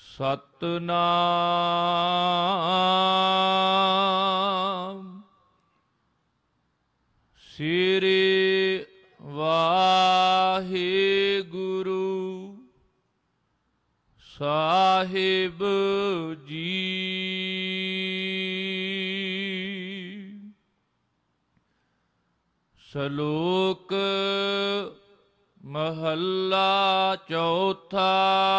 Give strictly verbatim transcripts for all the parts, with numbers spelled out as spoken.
ਸਤਨਾਮ ਸ੍ਰੀ ਵਾਹਿਗੁਰੂ ਸਾਹਿਬ ਜੀ। ਸ਼ਲੋਕ ਮਹੱਲਾ ਚੌਥਾ।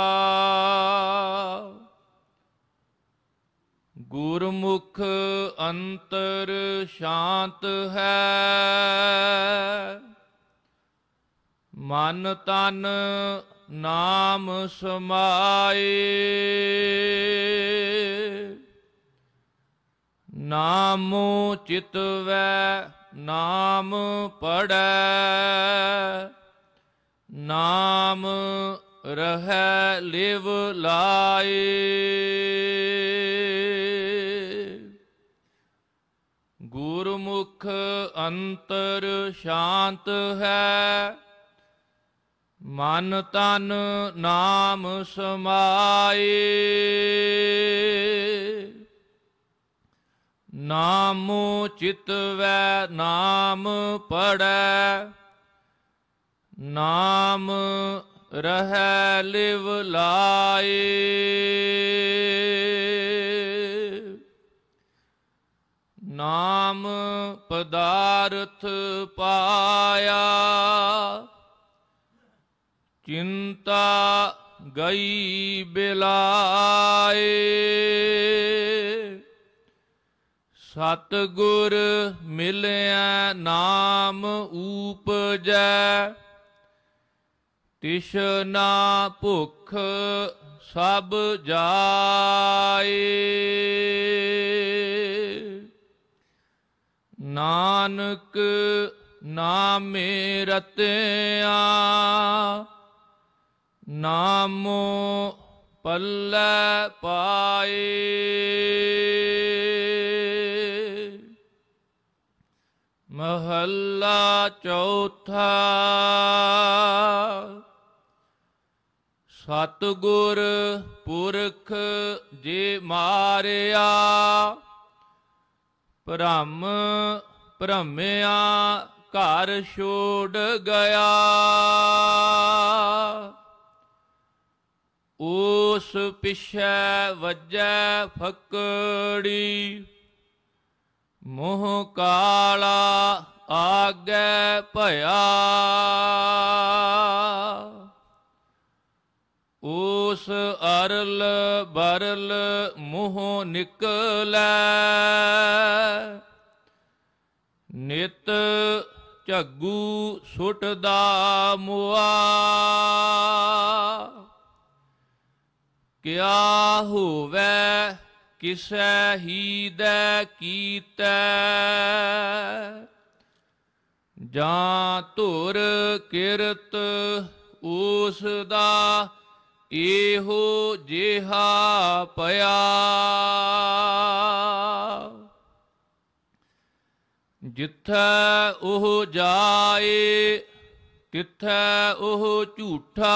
ਗੁਰਮੁਖ ਅੰਤਰ ਸ਼ਾਂਤ ਹੈ, ਮਨ ਤਨ ਨਾਮ ਸਮਾਏ। ਨਾਮੋ ਚਿਤਵੈ ਨਾਮ ਪੜੈ, ਨਾਮ ਰਹੈ ਲਿਵ ਲਾਏ। ਗੁਰਮੁਖ ਅੰਤਰ ਸ਼ਾਂਤ ਹੈ, ਮਨ ਤਨ ਨਾਮ ਸਮਾਏ। ਨਾਮੋ ਚਿਤਵੈ ਨਾਮ ਪੜੈ, ਨਾਮ ਰਹੈ ਲਿਵ ਲਾਏ। ਨਾਮ ਪਦਾਰਥ ਪਾਇਆ, ਚਿੰਤਾ ਗਈ ਬਿਲਾਏ। ਸਤਿਗੁਰ ਮਿਲਿਆ ਨਾਮ ਊਪਜੈ, ਤਿਸਨਾ ਭੁੱਖ ਸਭ ਜਾਏ। ਨਾਨਕ ਨਾਮੇ ਰਤਿਆ, ਨਾਮੋ ਪੱਲੇ ਪਾਏ। ਮਹੱਲਾ ਚੌਥਾ। ਸਤਿਗੁਰ ਪੁਰਖ ਜੇ ਮਾਰਿਆ, ਭ੍ਰਮ ਭ੍ਰਮਿਆ ਘਰ ਛੋੜ ਗਿਆ। ਉਸ ਪਿਛੈ ਵੱਜੈ ਫੱਕੜੀ, ਮੋਹ ਕਾਲਾ ਆਗੈ ਭਇਆ। ਉਸ ਅਰਲ ਬਰਲ ਮੂੰਹ ਨਿਕਲੈ, ਨਿਤ ਝੱਗੂ ਸੁੱਟਦਾ ਮੁਆ। ਕਿਆ ਹੋਵੈ ਕਿਸੈ ਹੀ ਦੈ ਕੀਤੈ, ਜਾਂ ਧੁਰ ਕਿਰਤ ਉਸ ਦਾ ਇਹੋ ਜਿਹਾ ਪਿਆ। ਜਿੱਥੈ ਉਹ ਜਾਏ ਤਿੱਥੈ ਉਹ ਝੂਠਾ,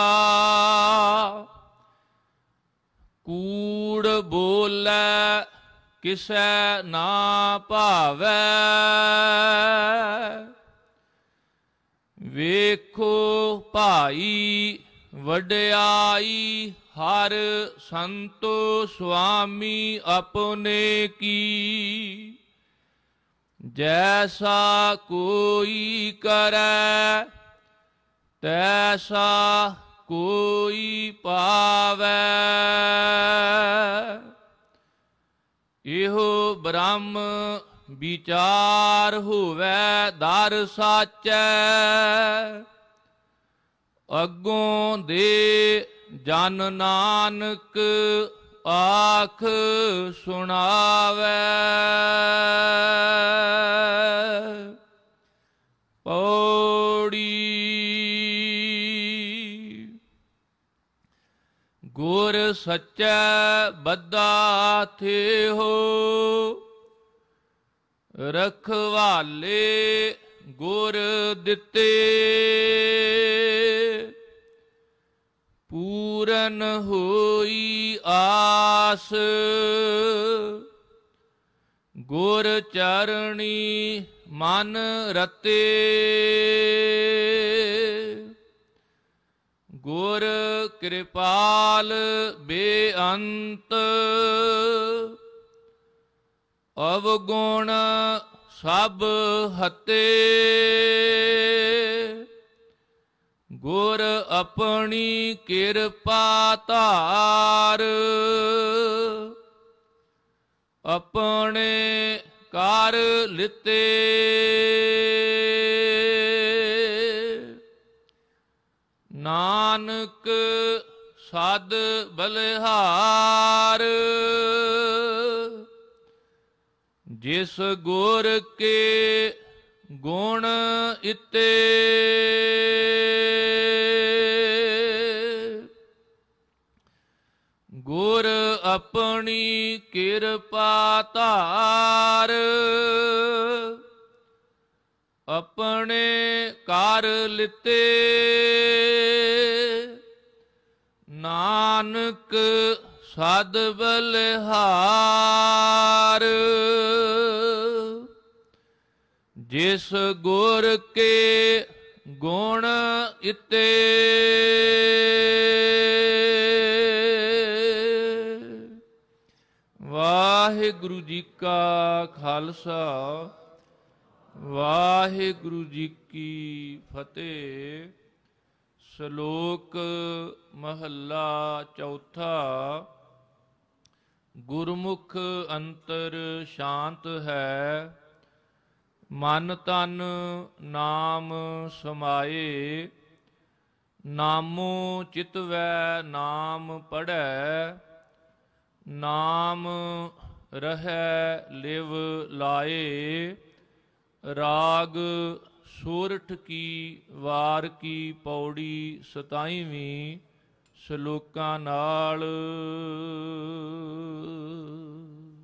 ਕੂੜ ਬੋਲੇ ਕਿਸੈ ਨਾ ਭਾਵੈ। ਵੇਖੋ ਭਾਈ ਵਡਿਆਈ ਹਰ ਸੰਤੋ ਸੁਆਮੀ ਆਪਣੇ ਕੀ। ਜੈਸਾ ਕੋਈ ਕਰੈ ਤੈਸਾ ਕੋਈ ਪਾਵੈ। ਇਹੋ ਬ੍ਰਹਮ ਵਿਚਾਰ ਹੋਵੈ ਦਰ ਸਾਚੈ, ਅੱਗੋਂ ਦੇ ਜਨ ਨਾਨਕ ਆਖ ਸੁਣਾਵੈ। ਪੌੜੀ। ਗੁਰ ਸੱਚੈ ਬੱਧਾ ਥੇਹੋ, ਰਖਵਾਲੇ ਗੁਰ ਦਿੱਤੇ। ਪੂਰਨ ਹੋਈ ਆਸ, ਗੁਰ ਚਰਣੀ ਮਨ ਰਤੇ। ਗੁਰ ਕਿਰਪਾਲ ਬੇਅੰਤ, ਅਵਗੁਣ ਸਭ ਹਤੇ। ਗੁਰ ਆਪਣੀ ਕਿਰਪਾ ਧਾਰ, ਆਪਣੇ ਕਰ ਲਿਤੇ। ਨਾਨਕ ਸਦ ਬਲਿਹਾਰ, ਜਿਸ ਗੁਰ ਕੇ ਗੁਣ ਇਤੇ। ਗੁਰ ਆਪਣੀ ਕਿਰਪਾ ਧਾਰ, ਆਪਣੇ ਕਰ ਲਿਤੇ। ਨਾਨਕ ਸਦ ਬਲਿਹਾਰ, ਜਿਸ ਗੁਰ ਕੇ ਗੁਣ ਇਤੇ। ਵਾਹਿਗੁਰੂ ਜੀ ਕਾ ਖਾਲਸਾ, ਵਾਹਿਗੁਰੂ ਜੀ ਕੀ ਫਤਿਹ। ਸ਼ਲੋਕ ਮਹੱਲਾ ਚੌਥਾ। ਗੁਰਮੁਖ ਅੰਤਰ ਸ਼ਾਂਤ ਹੈ, ਮਨ ਤਨ ਨਾਮ ਸਮਾਏ। ਨਾਮੋ ਚਿਤਵੈ ਨਾਮ ਪੜ੍ਹੈ, ਨਾਮ ਰਹੈ ਲਿਵ ਲਾਏ। ਰਾਗ ਸੋਰਠ ਕੀ ਵਾਰ ਕੀ ਪੌੜੀ ਸਤਾਈਵੀਂ। ਸ਼ਲੋਕਾਂ ਨਾਲ।